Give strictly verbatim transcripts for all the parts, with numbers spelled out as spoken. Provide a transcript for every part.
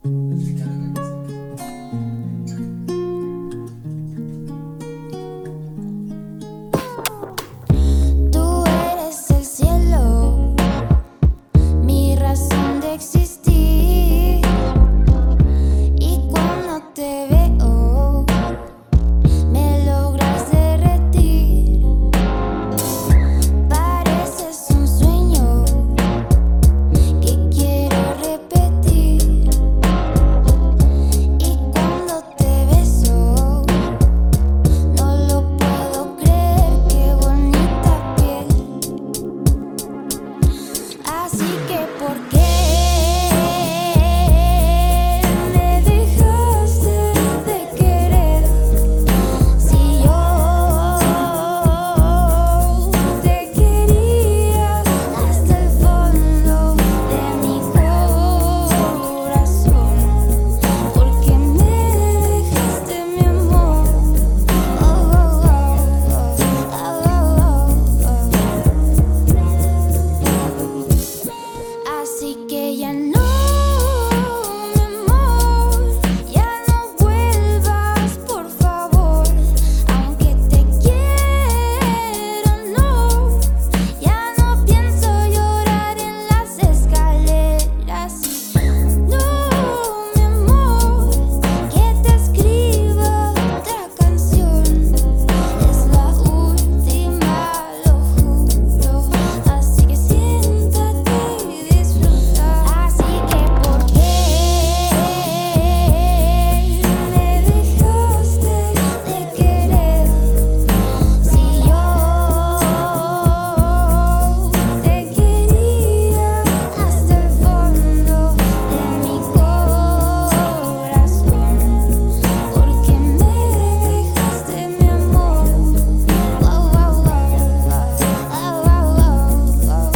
Tú eres el cielo, mi razón de existir. Y cuando te veo, me logras derretir. Pareces un sueño que quiero repetir. Y cuando te beso, no lo puedo creer, qué bonita piel. Así que, ¿por qué me dejaste de querer? Si yo te quería hasta el fondo de mi corazón, ¿por qué me dejaste, mi amor? Oh, oh, oh, oh, oh, oh. Así que ya no, mi amor, ya no vuelvas, por favor. Aunque te quiero, no, ya no pienso llorar en las escaleras. No, mi amor, que te escribo otra canción. Es la última, lo juro. Así que siéntate y disfruta. Así que, ¿por qué me dejaste de querer? Si yo te quería hasta el fondo de mi corazón, ¿por qué me dejaste, mi amor? Oh, oh, oh, oh, oh, oh, oh.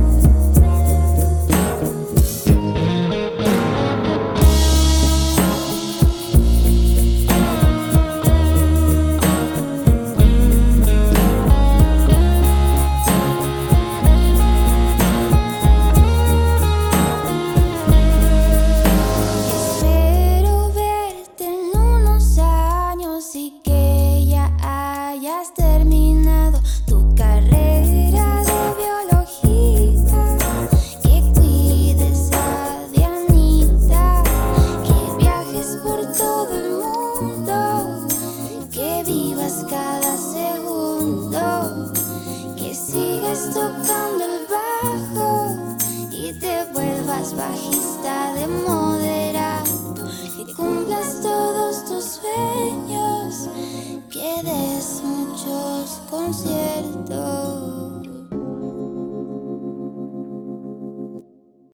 Espero verte en unos años y que ya hayas terminado tu carrera de biología, que cuides a Dianita, que viajes por todo el mundo, que vivas cada segundo, que sigas tocando el bajo y te vuelvas bajista de moderato, que cumplas todos tus sueños, que des muchos conciertos.